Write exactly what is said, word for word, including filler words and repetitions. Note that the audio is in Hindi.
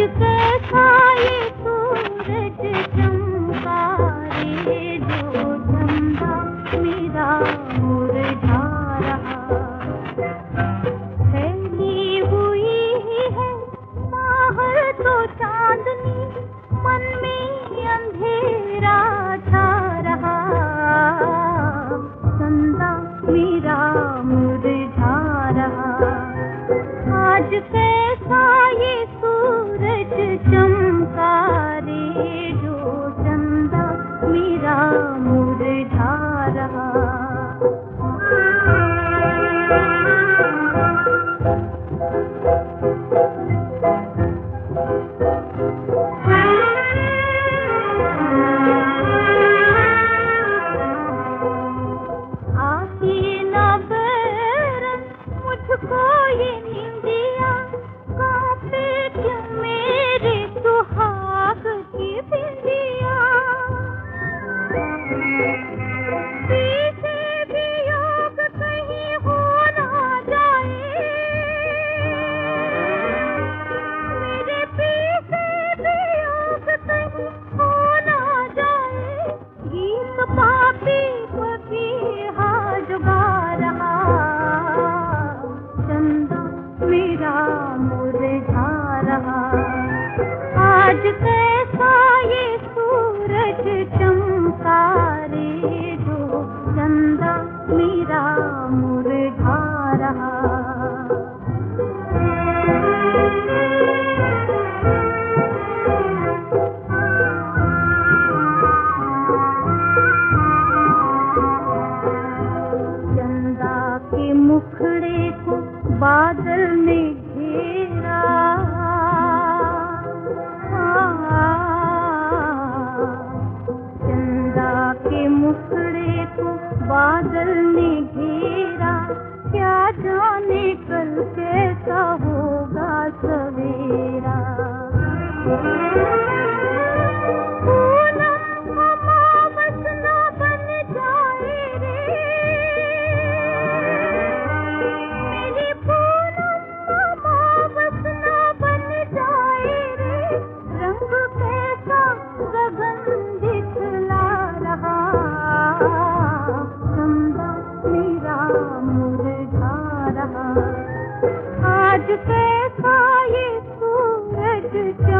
कैसा ये सूरज चमका रे, जो चंदा मेरा मुरझा रहा। फैली हुई है बाहर तो चांदनी, मन में अंधेरा छा रहा। चंदा मेरा मुरझा रहा। आज कैसा ये सूरज चमका रे, जो चंदा मेरा मुरझा रहा। आही न बैरन मुझको ये नींदिया, कांपे क्यों मेरे सुहाग की बिंदिया। पीछे भी योग कहीं हो ना जाए, मेरे पीछे भी योग कहीं हो ना जाए। गीत पापी पपीहा जुबा रहा। चंदा मेरा मुरझा रहा। आज कैसा ये सूरज चमका रे, जो चंदा मेरा मुरझा रहा। चंदा के मुखड़े को बादल ने घेरा। चंदा के मुखड़े को बादल ने घेरा। क्या जाने कल कैसा होगा सवेरा। पूनम अमावस न बन जाए रे, मेरी पूनम अमावस न बन जाए रे। रंग कैसा गगन दिखला रहा। चंदा मेरा मुरझा रहा। आज कैसा ये सूरज